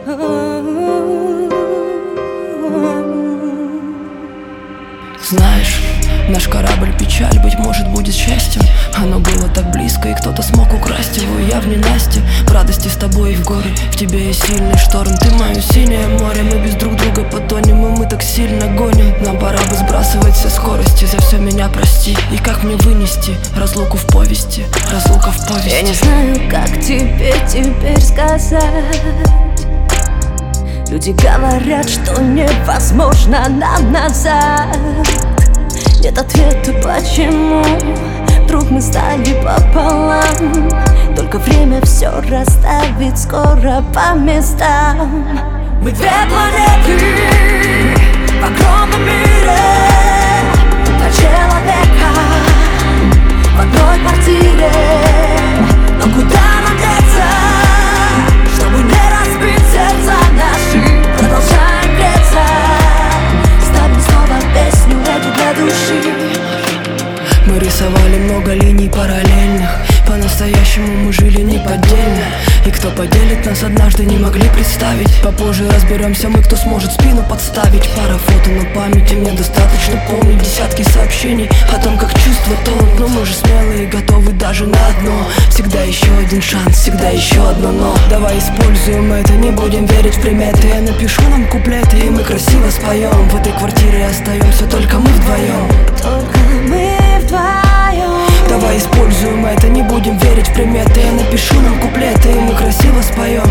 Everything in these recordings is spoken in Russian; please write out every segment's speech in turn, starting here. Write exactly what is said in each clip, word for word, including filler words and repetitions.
Знаешь, наш корабль печаль, быть может, будет счастьем. Оно было так близко, и кто-то смог украсть его. Я в ненастье, в радости с тобой и в горе. В тебе есть сильный шторм, ты мое синее море. Мы без друг друга потонем, и мы так сильно гоним. Нам пора бы сбрасывать все скорости. За все меня прости. И как мне вынести разлуку в повести, разлука в повести. Я не знаю, как тебе теперь сказать. Люди говорят, что невозможно нам назад. Нет ответа, почему вдруг мы стали пополам. Только время все расставит скоро по местам. Мы две планеты в огромном мире, два человека в одной квартире. Но куда нам деться, чтобы не разбить сердца наши? Продолжаем греться, ставим снова песню эту для души. Мы рисовали много линий параллельных. По-настоящему мы жили неподдельно. И кто поделит нас однажды, не могли представить. Попозже разберемся мы, кто сможет спину подставить. Пара фото на памяти, мне достаточно помнить десятки сообщений о том, как чувства тонут. Но мы же смелые и готовы даже на одно. Всегда еще один шанс, всегда еще одно но. Давай используем это, не будем верить в приметы. Я напишу нам куплеты, и мы красиво споем. В этой квартире остаемся только мы вдвоем. Только мы вдвоем. Давай используем это, не будем верить в приметы. Я напишу нам куплеты, и мы красиво споем.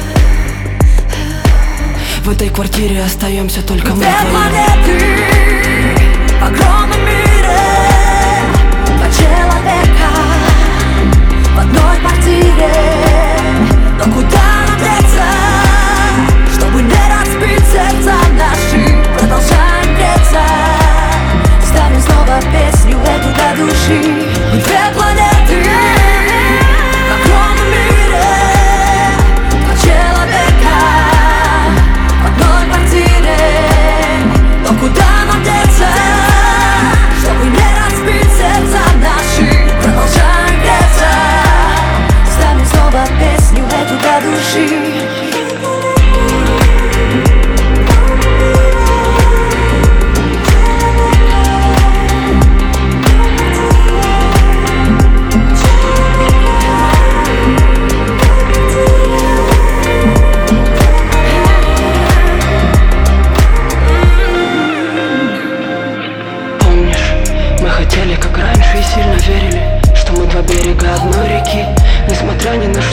В этой квартире остаемся только мы вдвоем. Две планеты в огромном мире, два человека в одной квартире. Но куда нам деться, чтобы не разбить сердца наши? Продолжаем греться, ставим снова песню эту для души. Мы две планеты в огромном мире, два человека в одной квартире. Но куда нам деться, чтобы не разбить сердца наши? Продолжаем греться, ставим снова песню эту для души. Как раньше и сильно верили, что мы два берега одной реки. Несмотря ни на